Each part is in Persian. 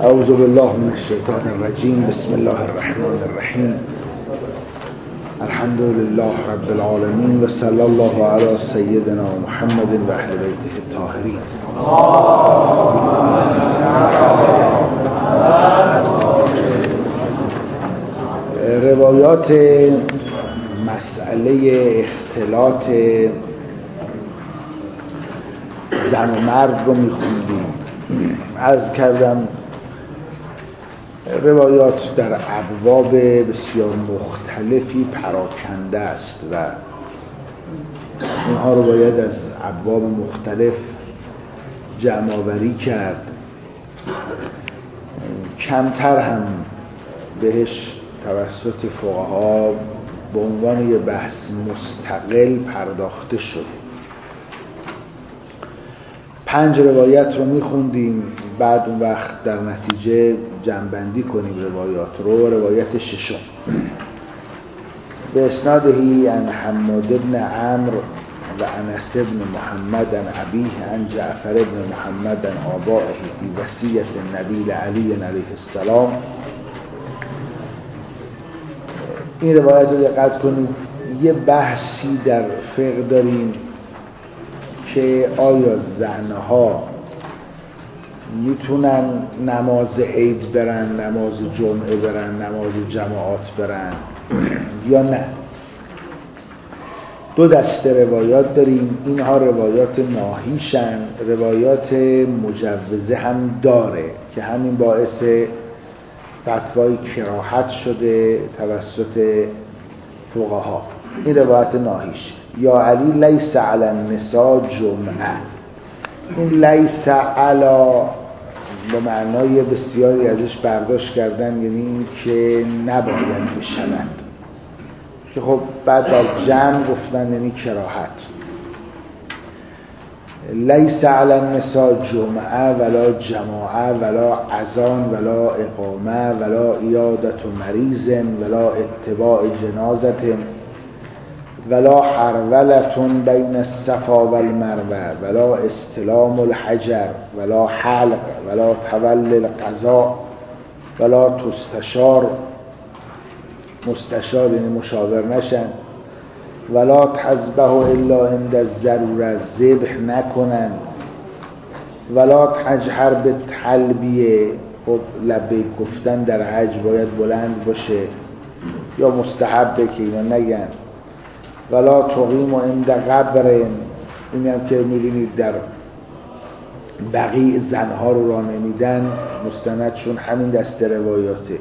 اعوذ بالله من الشیطان الرجیم. بسم الله الرحمن الرحیم. الحمد لله رب العالمین و صلی الله علی سیدنا محمد و اهل بیته الطاهرین. روایات مسئله اختلاط زن و مرد رو میخوندیم. عرض کردم روایات در ابواب بسیار مختلفی پراکنده است و اینها رو باید از ابواب مختلف جمع آوری کرد. کمتر هم بهش توسط فقها به عنوان یه بحث مستقل پرداخته شده. 5 روایت رو میخوندیم، بعد اون وقت در نتیجه جمع‌بندی کنیم روایات رو. روایت 6 به اسنادهی عن حماد بن عمرو و انس بن محمد عن ابیه عن جعفر بن محمد عن آبائه فی وصیة النبی علی علیه السلام. این روایت رو دقت کنید. یه بحثی در فقه داریم که آیا زنها میتونن نماز عید برن، نماز جمعه برن، نماز جماعات برن یا نه. 2 دسته روایات داریم. اینها روایات ناهیشن. روایات مجوزه هم داره که همین باعث فتوای کراهت شده توسط فقها. این روایت ناهیش. یا علی لیس علی النساء جمعه. این لیس علی به معنای بسیاری ازش برداشت کردن، یعنی که نباید بشوند، که خب بعد در جمع گفتن یعنی کراهت. لیس علی النساء جمعه ولا جماعه ولا اذان ولا اقامه ولا عیادت مریض ولا اتباع جنازه ولا حرولة بین الصفا و المروه ولا استلام الحجر ولا حلق ولا تولي القضاء ولا تستشار، مستشار یعنی مشاور نشن، ولا تذبح الا عند الضروره، ذبح نکنن، ولا تجهر به تلبیه. خب لبیک گفتن در حج باید بلند باشه یا مستحبه که اینا نگن. ولا تقیم عند قبر، این هم که می‌بینید در بقیع زنها رو راه نمیدن، مستندشون همین دسته روایاته.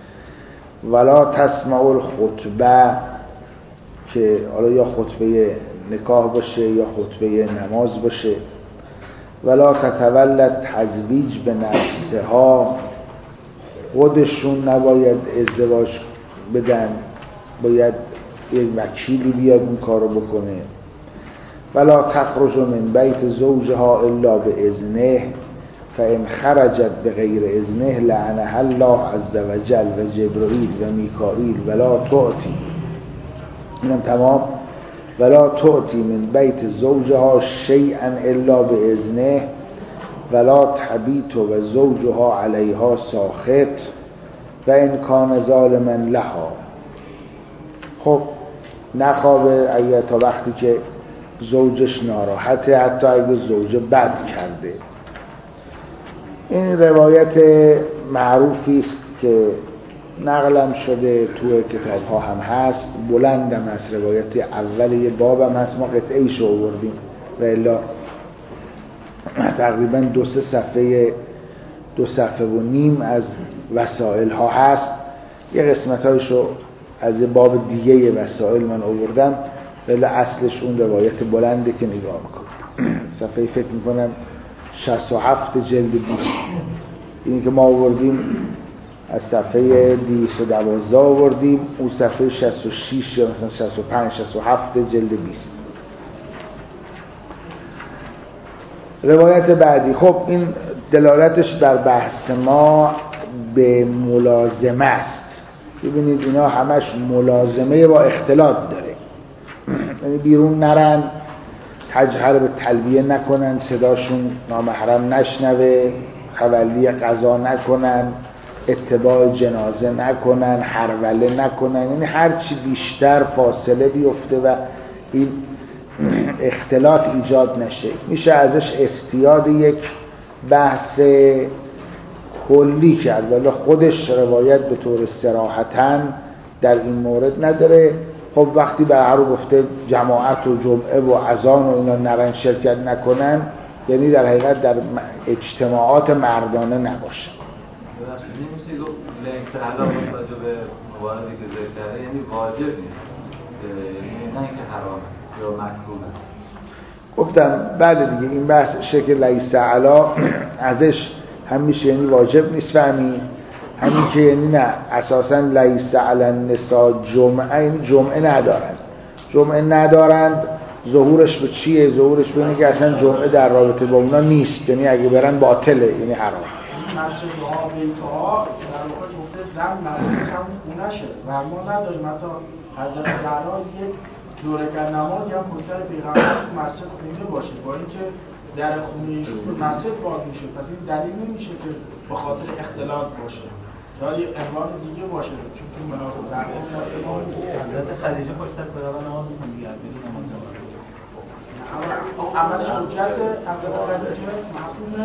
ولا تسمع الخطبه، که حالا یا خطبه نکاح باشه یا خطبه نماز باشه. ولا تتولد تزویج به نفسها، خودشون نباید ازدواج بدن، باید یک وکیلی بیاد اون کارو بکنه. ولا تخرج من بیت زوجها الا باذنه فان خرجت بغیر اذنه لعنها الله عز وجل و جبرائیل و میکائیل ولا تعطی. اینم تمام. ولا تعطی من بیت زوجها شیئا الا باذنه ولا تبیت و زوجها علیها ساخط و ان کان ظالما لها. خب نخوابه اگه تا وقتی که زوجش ناراحته، حتی اگه زوجه بد کرده. این روایت معروفی است که نقلم شده، تو کتاب ها هم هست، بلندم هست. روایت اول یه بابم هست، ما قطعه ایشو آوردیم و الا تقریبا 2-3 صفحه 2 صفحه و نیم از وسائل ها هست. یه قسمت هایشو از یه باب دیگه وسائل من آوردم، ولی اصلش اون روایت بلنده که نگاه میکنم. صفحه فکر میکنم 67 جلد 20. اینی که ما آوردیم از صفحه 212 آوردیم، اون صفحه 66 یا مثلا 65 67 جلد 20. روایت بعدی. خب این دلالتش بر بحث ما به ملازمه است. ببینید اینا همش ملازمه با اختلاط داره، یعنی بیرون نرن، تجهر به تلبیه نکنن، صداشون نامحرم نشنوه، تولی قضا نکنن، اتباع جنازه نکنن، هروله نکنن، یعنی هر چی بیشتر فاصله بیفته و این اختلاط ایجاد نشه. میشه ازش استیاد یک بحث کلی کرد، ولی خودش روایت به طور صراحتاً در این مورد نداره. خب وقتی به هر گفته جماعت و جمعه و اذان و اینا نرن شرکت نکنن، یعنی در حقیقت در اجتماعات مردانه نباشه. نمیشه گفت لیس علا راجع به مواردی که ذکر کرده، یعنی واجب نیست، یعنی نه اینکه حرامه یا مکروه است. گفتم بله دیگه، این بحث شکل لیس علا ازش هم میشه یعنی واجب نیست فهمی، همین که یعنی نه اساسا لیس علی النساء جمعه، یعنی جمعه ندارند. ظهورش به چیه؟ ظهورش به اینه که اصلا جمعه در رابطه با اونا نیست، یعنی اگه برن باطله، یعنی حرام. مسجد ها بیتها در واقع گفته زن مسجدش هم خونه شه و ما نداریم. حتی حضرت زهرا یک دو رکعت نمازی هم پشت سر پیغمبر تو مسجد خونده باشه، با اینکه در خونه ایشون به مسجد باز میشه. پس این دلیل نمیشه که به خاطر اختلاط باشه، شاید یه عنوان دیگه باشه، چون تو مناطق زرقاء ما نیست. حضرت خدیجه پشت سر پیغمبر نماز می‌خونه دیگه، بدون نماز عملش حجت حضرت خدیجه معصومه،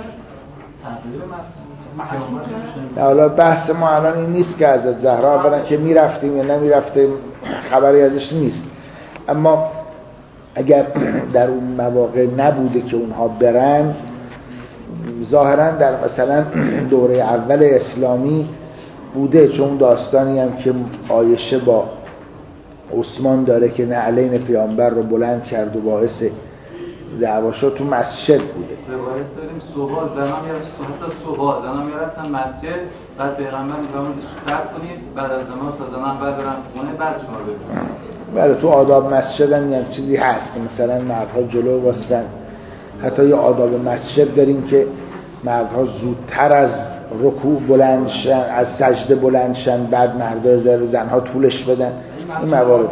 نه حالا بحث ما الان این نیست که حضرت زهرا اولا که میرفتیم یا نمیرفتیم خبری ازش نیست، اما اگر در اون مواقع نبوده که اونها برن، ظاهرا در مثلا دوره اول اسلامی بوده، چون داستانی هم که عایشه با عثمان داره که نعلین پیامبر رو بلند کرد و باعث دعوا شد، تو مسجد بوده. روایت داریم صبح زنان میرفتن، حتی صبح زنان میرفتن مسجد، بعد پیغمبر میگه صبر کنید بعد از نماز تا زنان برن خونه بعد شما ببینید. بله تو آداب مسجد هم یه چیزی هست که مثلا مردها جلو واسطن. حتی یه آداب مسجد داریم که مردها زودتر از رکوع بلند شن، از سجده بلند شن، بعد مردها زنها طولش بدن. این موارد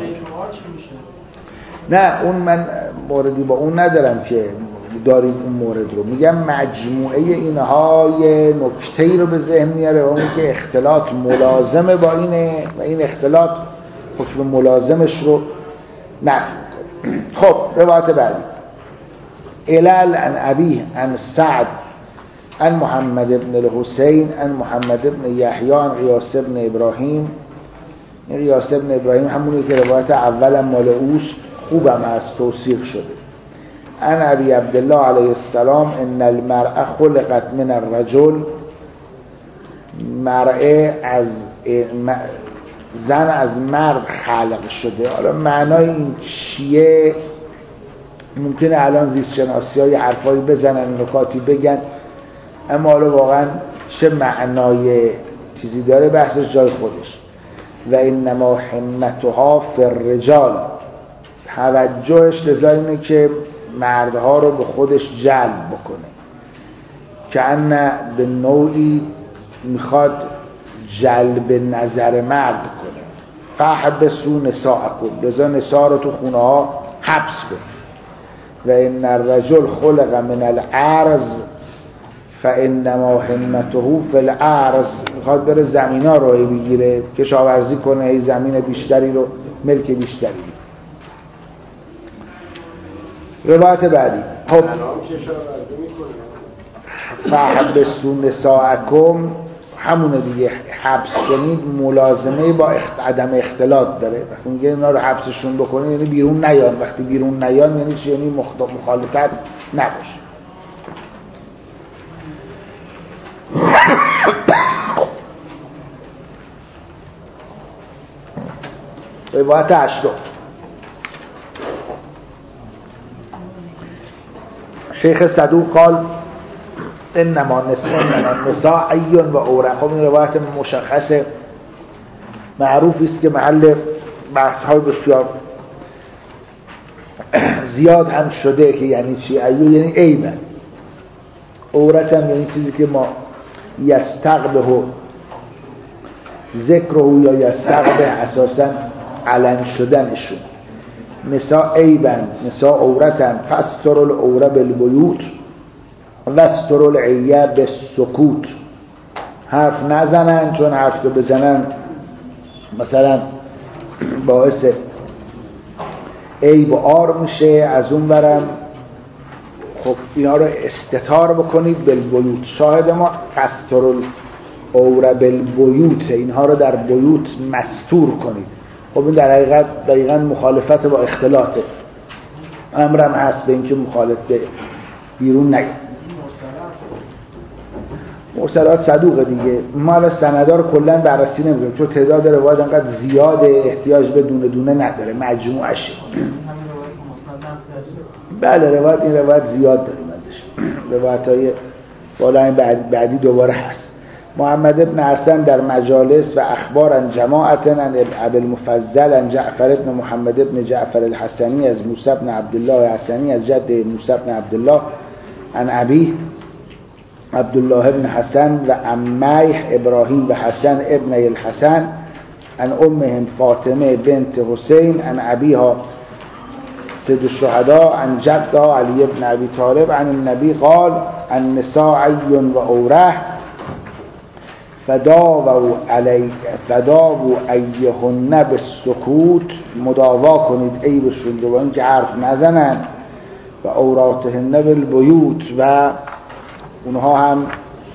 نه اون من موردی با اون ندارم که داریم اون مورد رو میگم. مجموعه اینها یه نکته‌ای رو به ذهن میاره و اون که اختلاط ملازمه با اینه و این اختلاط حکم ملازمش رو نفی میکنه. خب روایت بعدی علل عن ابیه عن سعد عن محمد ابن الحسین عن محمد ابن یحیی عن غیاث ابن ابراهیم. این غیاث ابن ابراهیم همونی که روایت اول مال اوست، خوبم از توثیق شده. عن ابی عبدالله علیه السلام ان المرأة خلقت من الرجل، مرأة از زن از مرد خلق شده. حالا معنای این چیه؟ ممکنه الان زیست شناسی های حرفایی بزنن، نکاتی بگن، اما حالا واقعا چه معنای چیزی داره بحثش جای خودش. و انما همتها فی الرجال، توجهش لذا اینه که مردها رو به خودش جلب بکنه، که ان به نوعی میخواد جلب نظر مرد کنه. فحبسوا نساءکم، لذا نساء رو تو خونه ها حبس کنه. و ان الرجل خلق من الارض فانما همته فی الارض، میخواد بره زمین ها رو بگیره، کشاورزی کنه، ای زمین بیشتری رو، ملک بیشتری. روایت بعدی خب فحبسوا نساءکم همونه دیگه، حبس کنید ملازمه با عدم اختلاط داره. وقتی میگه اینا رو حبسشون بکنید یعنی بیرون نیان. وقتی بیرون نیان یعنی چی؟ یعنی مخالطت نباشه. روایت 8 شیخ صدوق قال انما النساء عی و عوره. خب این روایت مشخص معروفی است که محل بحث‌های بسیار زیاد هم شده که یعنی چی؟ عیو یعنی عیبه، عورت هم یعنی چیزی که ما یستقبه ذکره یا یستقبه اساسا علن شدنشون. نساء عیبن، نساء عورتن، فستر العوره بالبیوت، وستر العیه به سکوت، حرف نزنن، چون حرف که بزنن مثلا باعث عیب و عار میشه. از اون برم خب اینا رو استتار بکنید بالبیوت. شاهد ما قستر العوره بالبیوت، اینها رو در بیوت مستور کنید. خب این در حقیقت دقیقاً مخالفت با اختلاطه، امرم هست به اینکه مخالف به بیرون نگه. مرسلات صدوقه دیگه. ما الان سندار کلا بررسی نمی‌کنیم چون تعداد روایت انقدر زیاده، احتیاج به دونه دونه نداره، مجموعشه. بله روایت، این روایت زیاد داریم ازش، روایت‌های بالا بعدی دوباره هست. محمد بن حسن در مجالس و اخبار عن جماعت عن ابي المفضل عن جعفر بن محمد بن جعفر الحسنی از موسی بن عبدالله حسنی از جد موسی بن عبدالله عن ابی عبدالله بن حسن و عمیه ابراهیم و حسن ابن الحسن عن امهم فاطمه بنت حسین عن ابیها سید الشهداء عن جدها علی بن ابی طالب عن النبی قال النساء عی و اوره فداووا ایهن بالسکوت، مداوا کنید عیبشون رو با اینکه حرف نزنن، و عوراتهن بالبیوت، و اونها هم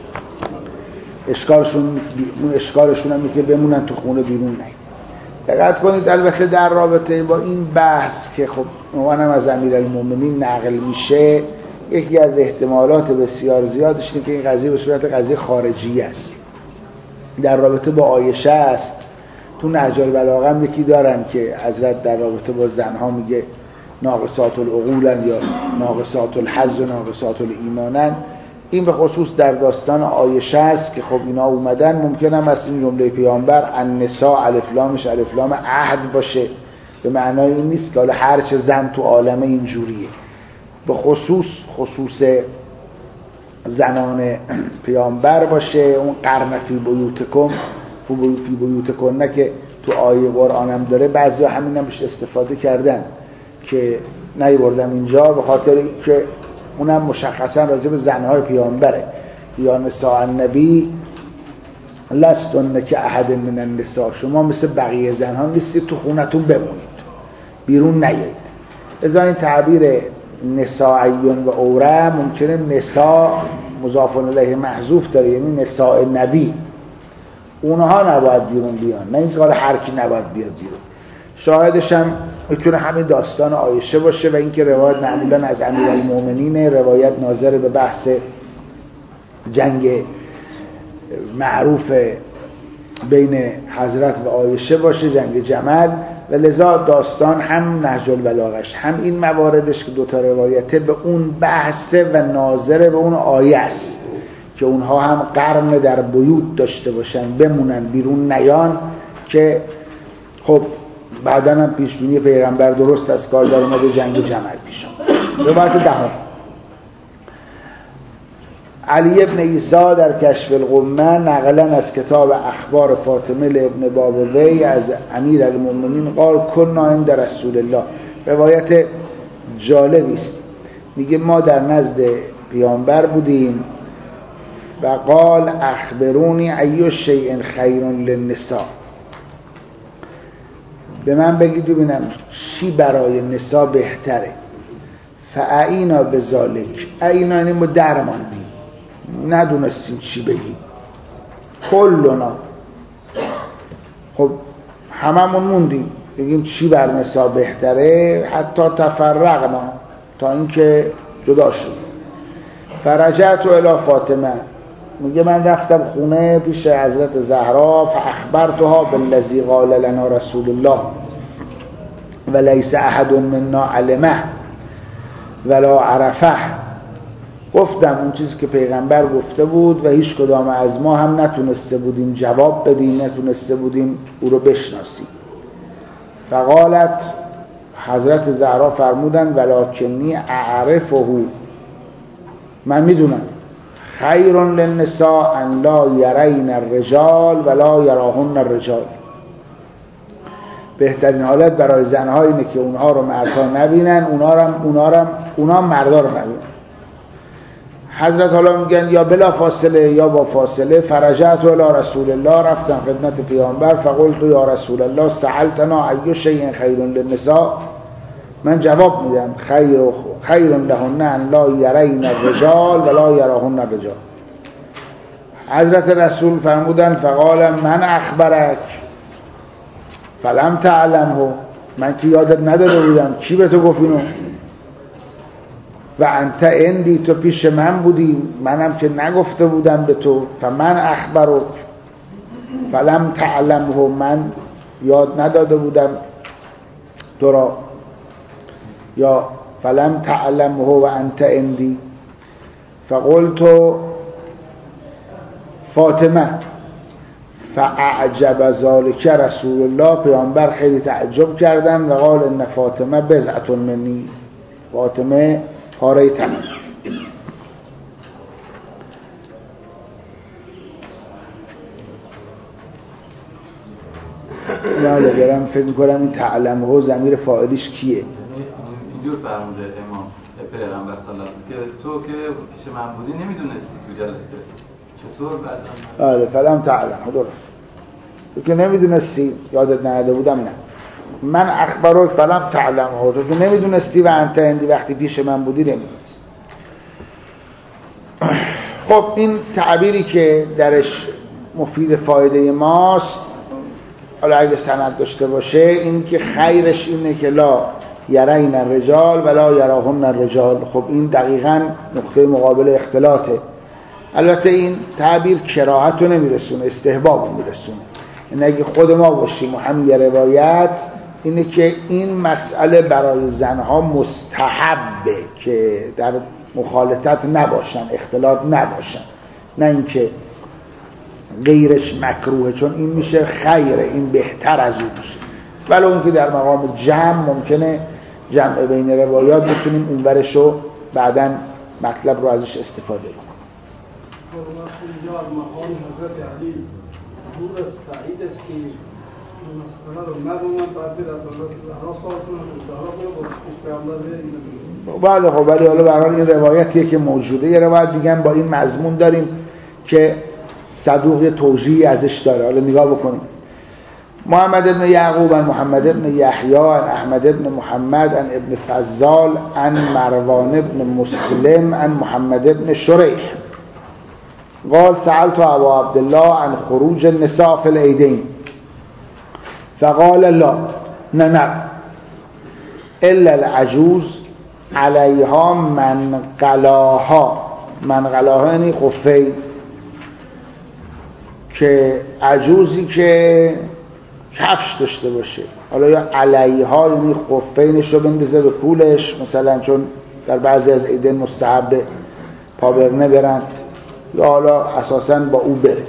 اشکالشون هم که بمونن تو خونه بیرون نید. دقت کنید البته در رابطه با این بحث که خب عنوانم از امیرالمومنین نقل میشه، یکی از احتمالات بسیار زیادش اینه که این قضیه به صورت قضیه خارجی است. در رابطه با عایشه است. تو نهج البلاغه هم یکی دارن که حضرت در رابطه با زنها میگه ناقصات العقولن یا ناقصات الحظ و ناقصات الایمانن. این به خصوص در داستان عایشه است که خب اینا اومدن. ممکنه هم از این جمله پیامبر النساء الف لامش الف لام عهد باشه، به معنای این نیست که حالا هر چه زن تو عالمه اینجوریه. به خصوص زنان پیامبر باشه. اون قرن فی بیوتکم فی بیوتکم نه که تو آیه قرآن هم داره، بعضی همین هم بهش استفاده کردن که نیاوردم اینجا به خاطر که اونم مشخصا راجع به زنهای پیامبره. یا نساء النبی لستن که احد من النساء، شما مثل بقیه زنها نیستید، تو خونتون بمونید، بیرون نیایید. لذا این تعبیر نسائیون و اوره ممکنه نساء مضاف الیه محذوف داره، یعنی نساء نبی، اونها نباید بیرون بیان، نه اینکه هر کی نباید بیاد بیرون. شاهدش هم میتونه همین داستان عایشه باشه و اینکه روایت معمولا از امیرالمومنین، روایت ناظر به بحث جنگ معروف بین حضرت و عایشه باشه، جنگ جمل، و لذا داستان هم نهج البلاغش هم این مواردش که دوتا روایته به اون بحثه و ناظر به اون آیه است که اونها هم قرن در بیوت داشته باشن، بمونن بیرون نیان، که خب بعدا هم پیشبینی پیغمبر درست از کار در اومده، جنگ جمل پیش آمد. روایت دهم علی ابن عیسی در کشف الغمه نقلا از کتاب اخبار فاطمه ابن بابوی از امیر المؤمنین قال کنا عند رسول الله. روایت جالبی است، میگه ما در نزد پیامبر بودیم و قال اخبرونی ای شیء خیر للنساء، به من بگید ببینم چی برای نساء بهتره. فاعینا بذالک، اعینا یعنی ما درماندیم، ندونستیم چی بگیم. کلنا، خب هممون موندیم بگیم چی بر نساء بهتره، حتی تفرقنا، تا اینکه جدا شدیم. فرجعت الی فاطمه، میگه من رفتم خونه پیش حضرت زهرا، فاخبرتها بالذی قال لنا رسول الله ولیس احد منا علمه ولا عرفه، گفتم اون چیزی که پیغمبر گفته بود و هیچ کدام از ما هم نتونسته بودیم جواب بدیم، نتونسته بودیم او رو بشناسیم. فقالت، حضرت زهرا فرمودن ولکنی اعرفه، من میدونم، خیر للنساء ان لا یرین الرجال ولا یراهن الرجال، بهترین حالت برای زنها اینه که اونها رو مردها نبینن، اونها مردها رو نبینن. حضرت حالا میگن یا بلا فاصله یا با فاصله، فرجعت الی رسول الله، رفتم خدمت پیامبر، فقلت یا رسول الله سألتنا ای شیء خیر للنساء، من جواب میدم خیر لهن ان لا یرین الرجال ولا یراهن الرجال. حضرت رسول فرمودن فقال من اخبرک فلم تعلمه، من که یادت نداده بودم، کی به تو گفت اینو؟ و انت عندی، تو پیش من بودی، منم که نگفته بودم به تو. فمن اخبرک فلم تعلمه، من یاد نداده بودم تو را، یا فلم تعلمه و انت عندی. فقلت فاطمه فاعجب ذلك رسول الله، پیامبر خیلی تعجب کردن و قال ان فاطمه بضعة منی، فاطمه پاره تن. نه دارم فکر میکنم این تعلمه ضمیر فاعلیش کیه؟ اینجور فرموده امام پیغمبر صلی الله علیه و آله که تو که پیش من بودی نمیدونستی تو جلسه، چطور بعدم؟ آره فلم تعلم، درست، تو که نمیدونستی، یادت نداده بودم. نه من اخبرک فلم تعلم، تو که نمیدونستی و انت عندی، وقتی پیش من بودی نمیدونستی. خب این تعبیری که درش مفید فایده ماست، حالا اگه سند داشته باشه، این که خیرش اینه که لا یرین الرجال ولا یراهن الرجال. خب این دقیقاً نقطه مقابل اختلاطه. البته این تعبیر کراهت رو نمیرسونه، استحباب رو میرسونه. این اگه خود ما باشیم و هم یه روایت اینه که این مسئله برای زنها مستحبه که در مخالطت نباشن، اختلاط نباشن، نه اینکه غیرش مکروهه، چون این میشه خیره، این بهتر از اون میشه. ولی اون که در مقام جمع ممکنه جمع بین روایات بتونیم اون برشو بعداً مطلب رو ازش استفاده کنیم. اینجا مقام حضرت علی دور از تایید است که این مسئله رو ندونن، بعد در حضرت زهرا سوال کنن، زهرا کنن با پیامبر. بله خب، ولی حالا به هر حال این روایتیه که موجوده. یه روایت دیگه با این مضمون داریم که صدوق یه توجیهی ازش داره. حالا نگاه بکنیم. محمد ابن یعقوب عن محمد ابن یحیی عن احمد ابن محمد عن ابن فضال عن مروان ابن مسلم عن محمد ابن شریح قال سألت ابا عبدالله عن خروج النساء في العیدین فقال لا، نه الا العجوز علیها منقلاها یعنی خفین، که عجوزی که کفش داشته باشه، حالا یا علیها یعنی خفینش رو بندازه به کولش، مثلا چون در بعضی از عیدین مستحب پا برنه برن، یا حالا اساساً با او بره.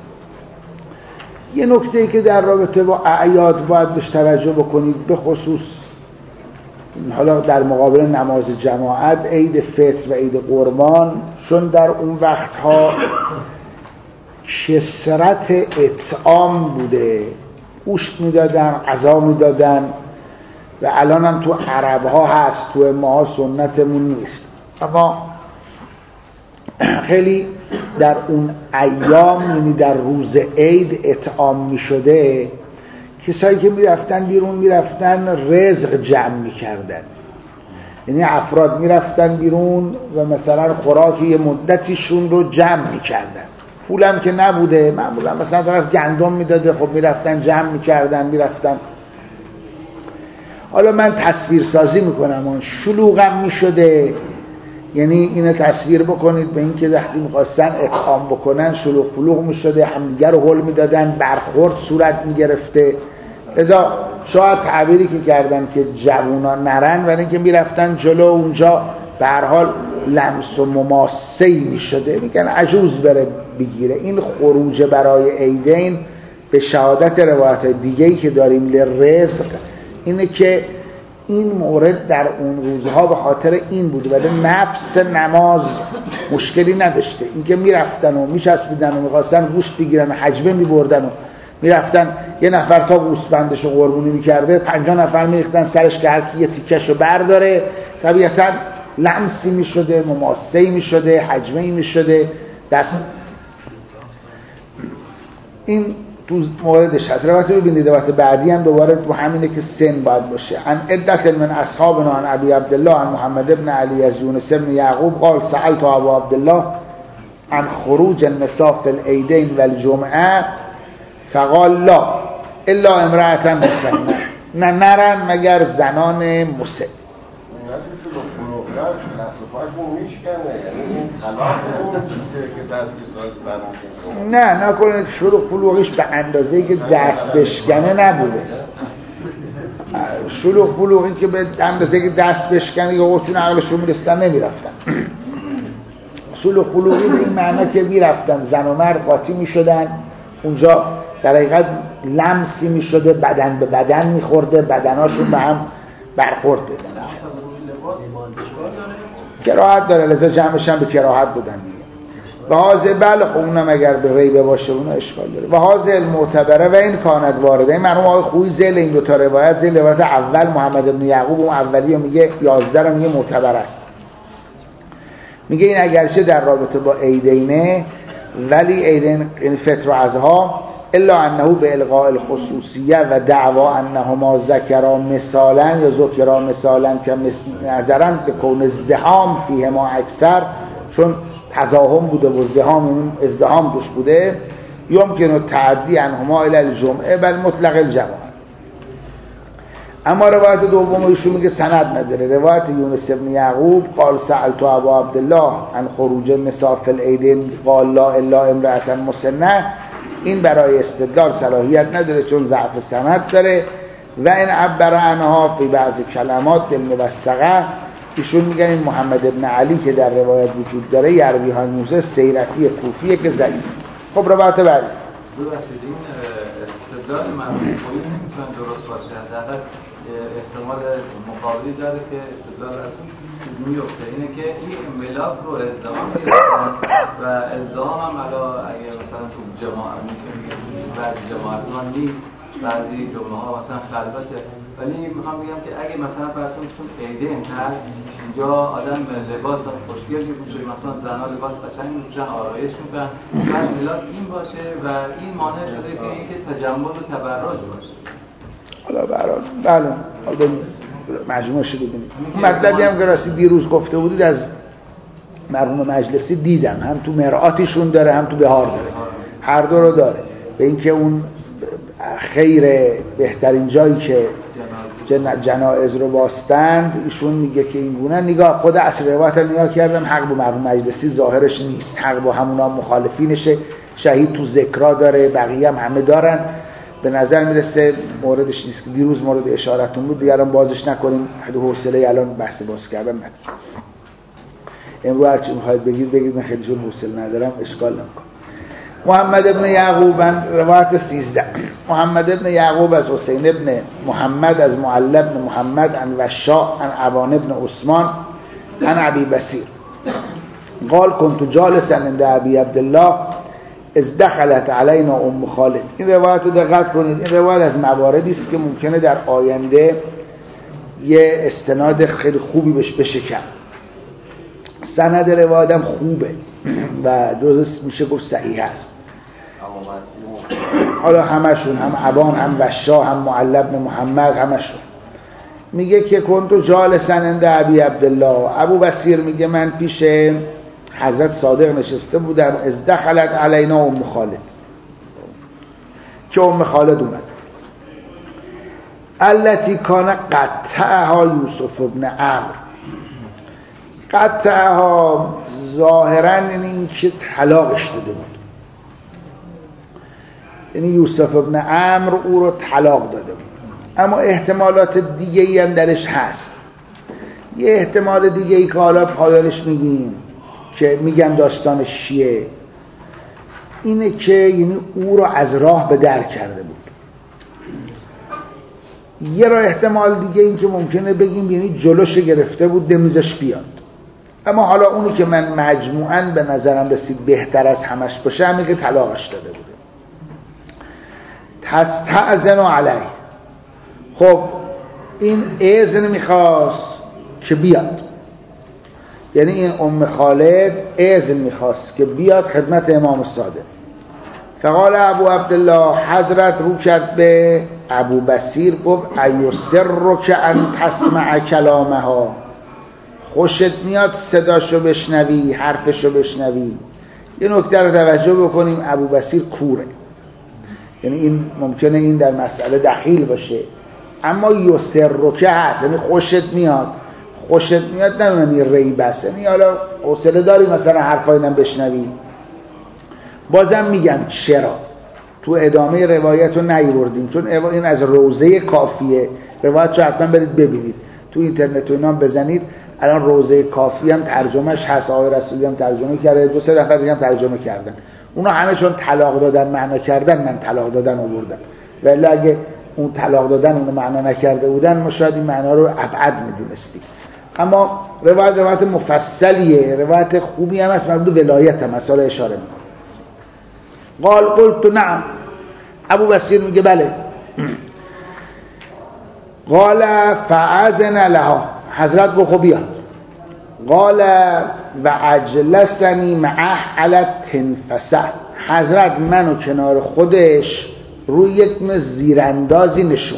یه نکته‌ای که در رابطه با اعیاد باید بهش توجه بکنید، به خصوص حالا در مقابل نماز جماعت، عید فطر و عید قربان، چون در اون وقتها کثرت اطعام بوده، گوشت میدادن، غذا میدادن، و الان هم تو عرب ها هست، تو ما سنتمون نیست، اما خیلی در اون ایام، یعنی در روز عید اطعام میشده. کسایی که میرفتن بیرون میرفتن رزق جمع میکردن، یعنی افراد میرفتن بیرون و مثلا خوراکی یه مدتیشون رو جمع میکردن. پولم که نبوده، معمولا مثلا طرف گندم میداده، خب میرفتن جمع میکردن میرفتن. حالا من تصویر سازی میکنم، اون شلوغم میشده، یعنی اینو تصویر بکنید به این که وقتی میخواستن اطعام بکنن شلوغ پلوغ میشده، همدیگر رو هل میدادن، برخورد صورت میگرفته. لذا شاید تعبیری که کردن که جوونا نرن، ولی اینکه میرفتن جلو، اونجا به هر حال لمس و مماسی میشده، میگن عجوز بره بگیره. این خروج برای عیدین به شهادت روایت دیگه‌ای که داریم لرزق اینه که این مورد در اون روزها به خاطر این بود، ولی نفس نماز مشکلی نداشته. اینکه میرفتن و میچسبیدن و میخواستن گوشت بگیرن و حجبه میبردن و میرفتن، یه نفر تا گوسفندش رو قربونی میکرده، 50 نفر میریختن سرش که هر کی یه تیکش رو برداره. طبیعتا لمسی می شده، مماسه‌ای می شده، حجمه‌ای می شده، دست. این تو موردش هست. روایت ببینید، روایت بعدی هم دوباره تو همینه که سن باید باشه. عن عدة من اصحابنا عن ابی عبدالله عن محمد بن علی از یونس بن یعقوب قال سألت ابا عبدالله عن خروج النساء في العیدین والجمعه فقال لا الا امرأة مسنة، نه نرن مگر زنان مسن. نه نکنید شلوغ پلوغیش به اندازه‌ای که دست بشکنه نبوده. شلوغ پلوغی که به اندازه‌ای که دست بشکنه یا قطون عقلشون میرستن نمیرفتن. شلوغ پلوغی به این معنی که میرفتن زن و مرد قاطی میشدن، اونجا در حقیقت لمسی میشده، بدن به بدن میخورده، بدناشون به هم برخورد بدن. کراهت داره، لذا جمعش هم به کراهت دادن دیگه. و هازه بله خب اونم اگر به ریبه باشه اونها اشکال داره. و هازه المعتبره و این کانت وارده. این مرحوم آقای خویی ذیل این دوتا روایت، ذیل روایت اول محمد بن یعقوب اون اولی رو میگه 11 رو میگه معتبر است. میگه این اگرچه در رابطه با عیدینه، ولی عیدین یعنی فطر و اضحی، الا انه به الغاء الخصوصیه و دعوا انهما ذکرا مثالا یا ذکرا مثالا که نظرا به کون الزحام فیهما اکثر، چون تزاحم بوده و ازدحام دوش بوده، یمکن تعدی عنهما الی الجمعه بل مطلق الجماعه. اما روایت دوم ایشون میگه سند نداره. روایت یونس بن یعقوب قال سألت ابا عبدالله عن خروج النساء فی العیدین قال لا الا امرأة مسنة، این برای استدلال صلاحیت نداره چون ضعف سند داره. و این عبر عنها فی بعض کلمات بالموثقه، ایشون میگن این محمد ابن علی که در روایت وجود داره یرویها موسی سیرفی کوفیه که ضعیف. خب روایت بعدی این استدلال مرحوم خویی نمیتونه درست باشه، حداقل احتمال مقابلی داره که استدلال از میفته، اینه که این ملاک رو ازدحام گرفتن و ازدحام هم حالا اگه مثلا تو جماعت میتونیم بعضی جماعت ها نیست، بعضی جمعه ها مثلا خلوته، ولی میخوام بگم که اگه مثلا فرضون چون عیدین هست اینجا آدم لباس خوشگل میپوشه، مثلا زنها لباس قشنگ میپوشن، آرایش میکنن، بعد ملاک این باشه و این مانع شده که اینکه تجمل و تبرج باشه. حالا برای بله حالا مجموعه شده ببینید. مطلبی هم که راستی دیروز گفته بودید از مرحوم مجلسی دیدم، هم تو مرآتیشون داره هم تو بهار داره، هر دو رو داره. به اینکه اون خیر بهترین جایی که جنائز رو باستند ایشون میگه که این گونه نگاه، خود اصل روایت رو نگاه کردم، حق با مرحوم مجلسی ظاهرش نیست، حق با همونا مخالفینشه. شهید تو ذکرا داره، بقیه هم همه دارن. به نظر میرسه موردش نیست که دیروز مورد اشارتون بود، دیگران بازش نکنیم، حد حوصله الان بحث باز کردن ندارم. امروز هرچی میخواید بگید، من خیلی جور حوصله ندارم، اشکال نمیکنه. محمد ابن یعقوب روایت 13. محمد ابن یعقوب از حسین ابن محمد از معل ابن محمد عن وشاء عن عوان ابن عثمان عن ابی بصیر قال كنت جالسا عند ابی عبدالله از دخلت علینا ام خالد. این روایت رو دقت کنید، این روایت از مواردی است که ممکنه در آینده یه استناد خیلی خوبی بهش بشه کرد. سند روایت هم خوبه و درست میشه گفت صحیح است. حالا همشون، هم عبان هم وشا هم معل ابن محمد، همشون. میگه که کنتو جالسا عند ابی عبدالله، ابو بصیر میگه من پیش حضرت صادق نشسته بودم، از دخلت علینا ام خالد، که ام خالد اومد. التی کان قطعها یوسف ابن عمرو، قطعها ظاهرا یعنی این که طلاقش داده بود، یعنی یوسف ابن عمرو او رو طلاق داده بود. اما احتمالات دیگه ای هم درش هست. یه احتمال دیگه ای که حالا پایانش میگیم که میگم داستانش چیه، اینه که یعنی او رو از راه به در کرده بود. یه راه احتمال دیگه این که ممکنه بگیم یعنی جلوش گرفته بود نمیذاش بیاد. اما حالا اونی که من مجموعاً به نظرم رسید بهتر از همش باشه همین که طلاقش داده بوده. تستأذن علیه، خب این اذن میخواست که بیاد، یعنی این ام خالد اذن میخواست که بیاد خدمت امام صادق. فقال ابو عبدالله، حضرت رو کرد به ابو بصیر گفت ایسرک ان تسمع کلامها، خوشت میاد صداشو بشنوی، حرفشو بشنوی. یه نکته رو توجه بکنیم، ابو بصیر کوره، یعنی این ممکنه این در مسئله دخیل باشه، اما یسرک هست، یعنی خوشت میاد. خوشت میاد نمیدونم یه ری بس، یعنی حالا حوصله داری مثلا حرفای اینم بشنوی. بازم میگم چرا تو ادامه روایت رو نیوردیم، چون این از روضه کافیه. روایت رو حتما برید ببینید تو اینترنت و اینا بزنید، الان روضه کافی هم ترجمهش هست، آقای رسولی هم ترجمه کرده، 2-3 نفر دیگه هم ترجمه کردن. اونا همه چون طلاق دادن معنا کردن، من طلاق دادن آوردم، ولی اگه اون طلاق دادن اونو معنا نکرده بودن ما شاید این معنا رو ابعد میدونستیم. اما روایت مفصلیه، روایت خوبی هم هست، مربوط به ولایت هم مسئله اشاره میکنه. قال قلت نعم، ابو بصیر میگه بله. قال فاذن لها، حضرت گفت بیاد. قال و اجلسنی معه علی التنفسه، حضرت منو کنار خودش روی یک زیراندازی نشوند.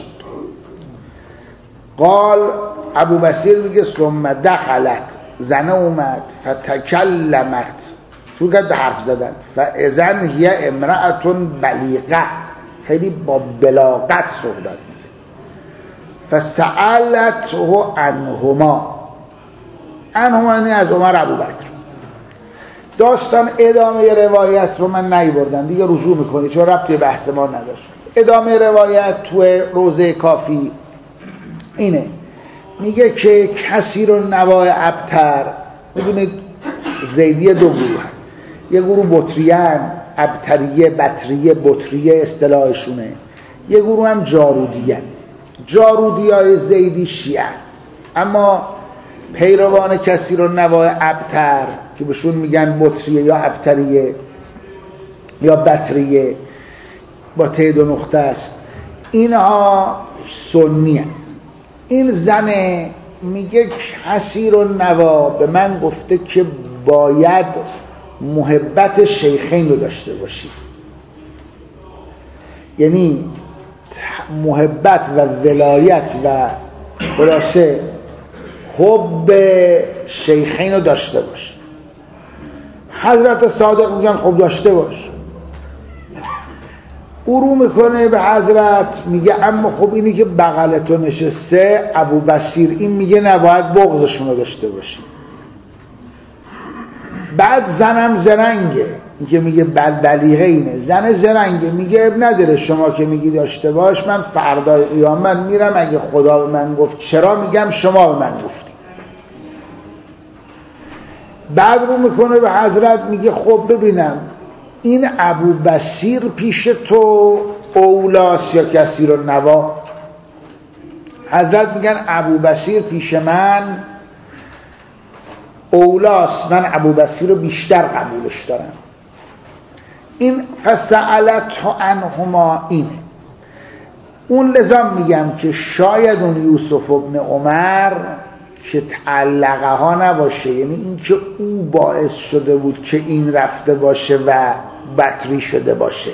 قال ابو بصیر میگه ثم دخلت، زنه اومد، فتکلمت، شروع کرد به حرف زدن. فاذن هی امرأتون بلیغه، خیلی با بلاغت صحبت میگه. فسألته عنهما، یعنی از عمر ابوبکر. داستان ادامه روایت رو من نیاوردم دیگه، رجوع میکنی چون ربطی بحث ما نداشت. ادامه روایت تو روضه کافی اینه، میگه که کثیر النواع ابتر، میدونید زیدیه دو گروه هست، یه گروه بطریان، ابتریه، بطریه، بطریه اصطلاحشونه، یه گروه هم جارودیان. جارودیای زیدی شیعه، اما پیروان کثیر النواع ابتر که بهشون میگن بطریه یا ابتریه یا بطریه با ته دو نقطه است، اینها سنیه. این زنه میگه کثیر النواع به من گفته که باید محبت شیخین رو داشته باشی، یعنی محبت و ولایت و خلاصه حب شیخین رو داشته باش. حضرت صادق میگن خب داشته باش. او رو میکنه به حضرت میگه اما خب اینی که بغل تو نشسته ابو بصیر، این میگه نباید بغضشون رو داشته باشی. بعد زنم زرنگه، این که میگه بلیغه اینه، زن زرنگه، میگه اب نداره شما که میگی داشته باش، من فردای قیامت میرم اگه خدا به من گفت چرا میگم شما به من گفتی. بعد رو میکنه به حضرت میگه خب ببینم این ابو بصیر پیش تو اولاس یا کثیر النوا؟ حضرت میگن ابو بصیر پیش من اولاس، من ابو بصیر رو بیشتر قبولش دارم. این فسألته عنهما اینه. اون لذا میگم که شاید اون یوسف ابن عمر که تعلقه ها نباشه، یعنی این که او باعث شده بود که این رفته باشه و بطری شده باشه.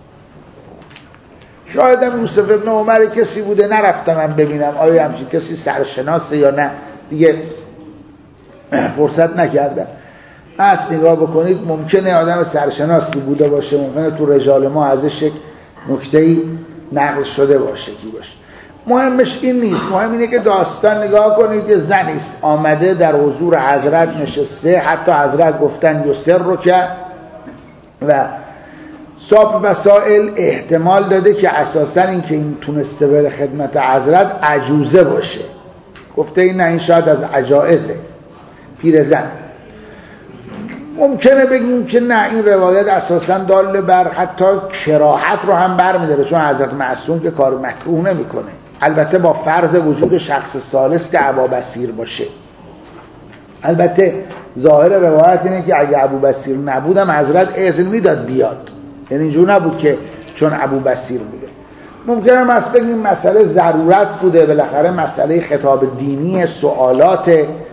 شاید هم یوسف ابن عمر کسی بوده، نرفتم من ببینم آیا همچین کسی سرشناسه یا نه، دیگه فرصت نکردم. اصلا نگاه بکنید ممکنه آدم سرشناسی بوده باشه، ممکنه تو رجال ما ازش یک نکته‌ای نقل شده باشه کی باشه. مهمش این نیست، مهم اینه که داستان نگاه کنید که زنی است آمده در حضور حضرت نشسته، حتی حضرت گفتن یسر رو که و صاحب مسائل احتمال داده که اساساً این که این تونسته بره خدمت حضرت عجوزه باشه، گفته این نه این شاید از عجائزه، پیرزن. ممکنه بگیم که نه این روایت اساساً دال بر حتی کراهت رو هم برمی‌داره، چون حضرت معصوم که کار مکروه نمی‌کنه، البته با فرض وجود شخص ثالث که ابو بصیر باشه. البته ظاهر روایت اینه که اگه ابو بصیر نبودم حضرت اذن میداد بیاد، یعنی اینجور نبود که چون ابو بصیر بوده. ممکنه ما بگیم مسئله ضرورت بوده، بالاخره مسئله خطاب دینی، سوالات،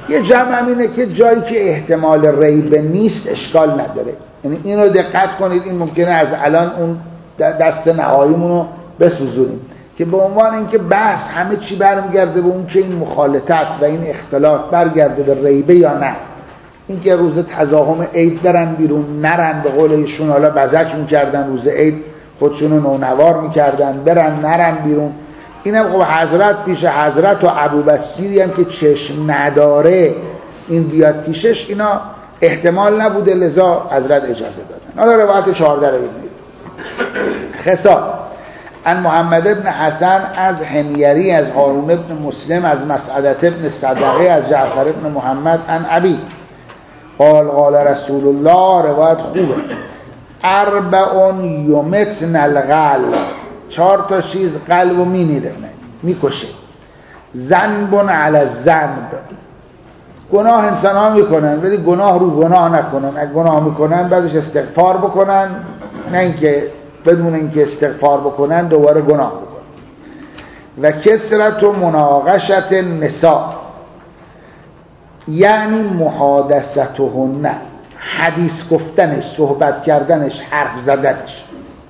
یه جمع هم اینه که جایی که احتمال ریبه نیست اشکال نداره. یعنی این رو دقت کنید، این ممکنه از الان اون دست نهاییمون رو بسوزونیم که به عنوان اینکه بحث همه چی برمیگرده به اون که این مخالطت و این اختلاف برگرده به ریبه یا نه. اینکه روز تزاحم عید برن بیرون نرن، به قول ایشون حالا بزک میکردن روز عید خودشونو نونوار میکردن، برن نرن بیرون. اینم خب حضرت پیش حضرت و ابوبصیری هم که چشم نداره این بیاد پیشش، اینا احتمال نبوده، لذا حضرت اجازه دادن. حالا روایت 14 رو ببینید. خصال ان محمد ابن حسن از حمیری از هارون ابن مسلم از مسعدت ابن صدقه از جعفر ابن محمد ان ابی قال قال رسول الله، روایت خوبه. 4 یمتن القلب، 4 چیز قلبو میمیره، میکشه. ذنب علی الذنب، گناه انسان ها میکنن ولی گناه رو گناه نکنن. اگه گناه میکنن بعدش استغفار بکنن، نه اینکه بدون اینکه استغفار بکنن دوباره گناه بکنن. و کثرت و مناقشت النساء، یعنی محادثتهن، حدیث گفتنش، صحبت کردنش، حرف زدنش.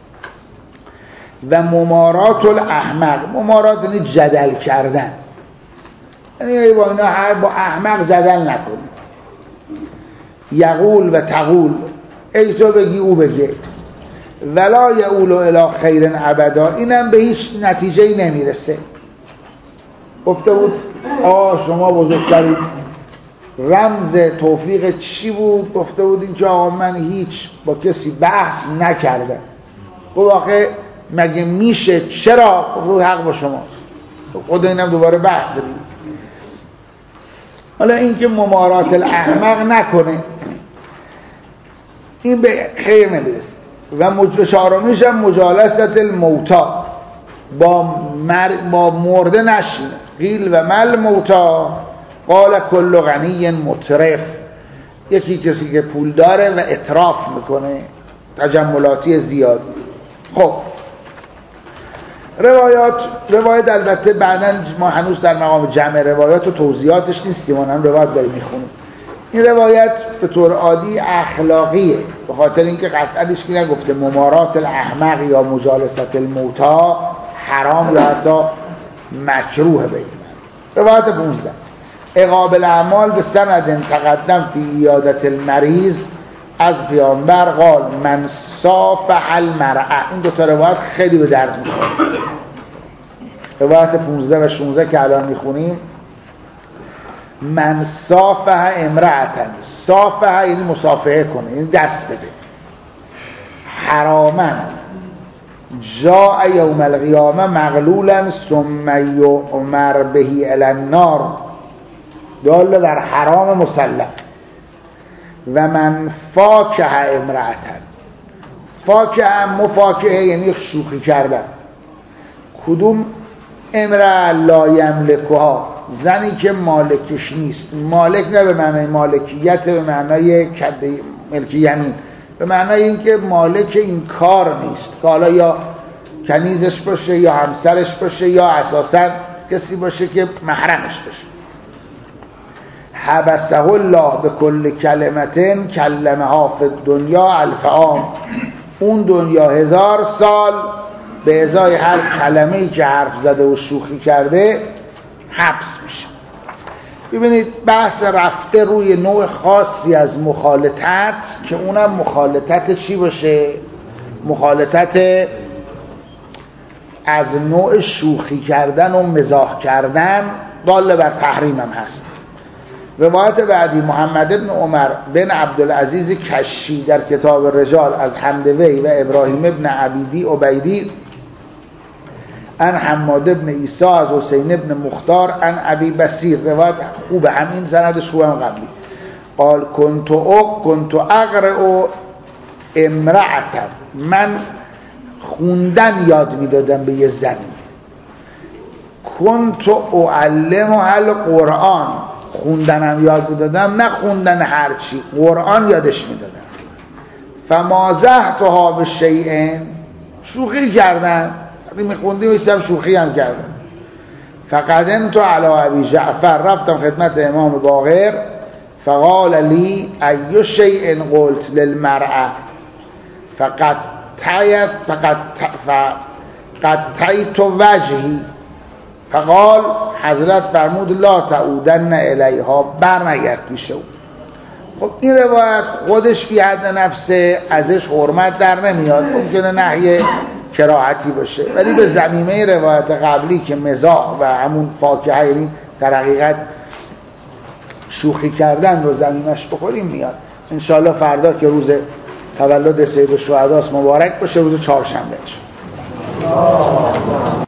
و ممارات الاحمق، ممارات یعنی جدل کردن، یعنی با اینا با احمق جدل نکنی. یقول و تقول، ای تو بگی او بگه. ولا یقول الی خیر ابدا، اینم به هیچ نتیجه‌ای نمیرسه. گفته بود شما بزرگترین رمز توفیق چی بود؟ گفته بود این که آقا من هیچ با کسی بحث نکردم. گفت آخه مگه میشه؟ چرا؟ رو حق با شما. خود اینم دوباره بحث بود. حالا این که ممارات الاحمق نکنه، این به خیر نمیرسه. و 4 هم مجالست الموتا، با مرده نشینه. قیل و مل موتا قال کل غنی مترف، یکی کسی که پول داره و اطراف میکنه، تجملاتی زیاد. خب روایت البته بعداً ما هنوز در مقام جمع روایات و توضیحاتش نیستیم، ما هم روایت داریم میخونیم. این روایت به طور عادی اخلاقیه، به خاطر اینکه قطعاً هیچ کی نگفته ممارات الاحمق یا مجالست الموتا حرام یا حتی مکروه بگیم. روایت 15 اقابل الاعمال به سند تقدم فی عیادت المریض از پیامبر قال من صافح المرأة. این 2 روایت خیلی به درد میخوره. روایت 15 و 16 که الان میخونیم، من صافح امرأة، صافح یعنی مصافحه کنه، یعنی دست بده. حراما جاء یوم القیامه مغلولا ثم یؤمر بهی الی النار، داله بر حرام مسلم. و من فاکه امرأة، فاکه مفاکهه یعنی شوخی کردن. کدوم امرأة لا یملکها، زنی که مالکش نیست. مالک نه به معنای مالکیت، به معنای ملک یمین، به معنای اینکه مالک این کار نیست، که حالا یا کنیزش باشه یا همسرش باشه یا اساساً کسی باشه که محرمش باشه. حبسه الله به کل کلمتن کلمها فی الدنیا 1000 عام، اون دنیا 1000 سال به ازای هر کلمه‌ای که حرف زده و شوخی کرده حبس میشه. ببینید بحث رفته روی نوع خاصی از مخالطت که اونم مخالطت چی باشه؟ مخالطت از نوع شوخی کردن و مزاح کردن، دال بر تحریم هم هست. روایت بعدی محمد ابن عمر بن عبدالعزیز کشی در کتاب الرجال از حمدوی و ابراهیم ابن عبیدی ان حماد ابن عیسی از حسین ابن مختار ان ابی بصیر. روایت خوبه، همین سندش خوبه هم قبلی. قال کنت اقرأ امرأة، من خوندن یاد میدادم به یه زنی. کنت اعلمها القرآن، خوندنم یاد میدادم، نه خوندن هرچی، قرآن یادش میدادم. فمازحتها بشیء، شوخی کردن، وقتی میخوندیم ایشم شوخی هم کردن. فقدمت علی ابی جعفر، رفتم خدمت امام باقر، فقال لی ای شیء قلت للمرأة فقطعت وجهی، فقال حضرت فرمود لا تعودن الیها، برنگرد پیش او. خب این روایت خودش فی حد نفسه، ازش حرمت در نمیاد، ممکنه نهی کراهتی باشه، ولی به ضمیمه روایت قبلی که مزاح و همون فاکهه، یعنی در حقیقت شوخی کردن رو ضمیمش بخوریم میاد. انشالله فردا که روز تولد سید الشهداست مبارک باشه، روز چهارشنبه.